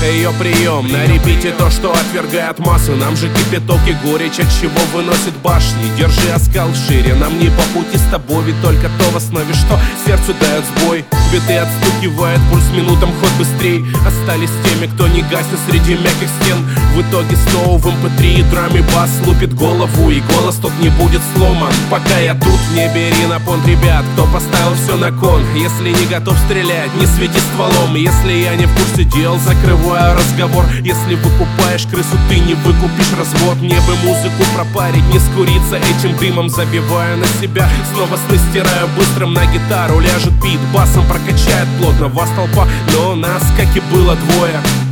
ее прием. На репите то, что отвергает массы. Нам же кипяток и горечь, от чего выносит башни. Держи оскал шире, нам не по пути с тобой. Ведь только то в основе, что сердцу дает сбой. Биты отстукивает, пульс минутам ход быстрей. Остались теми, кто не гаснет среди мягких стен. В итоге снова в MP3 и драме бас лупит голову, и голос тот не будет сломан. Пока я тут, не бери на понт ребят, кто поставил все на кон. Если не готов стрелять, не свети стволом. Если я не в курсе дел, закрываю разговор. Если выкупаешь крысу, ты не выкупишь развод. Мне бы музыку пропарить, не скуриться этим дымом. Забиваю на себя, снова сны стираю быстрым. На гитару ляжет бит, басом прокачает плотно вас толпа, но нас, как и было, двое.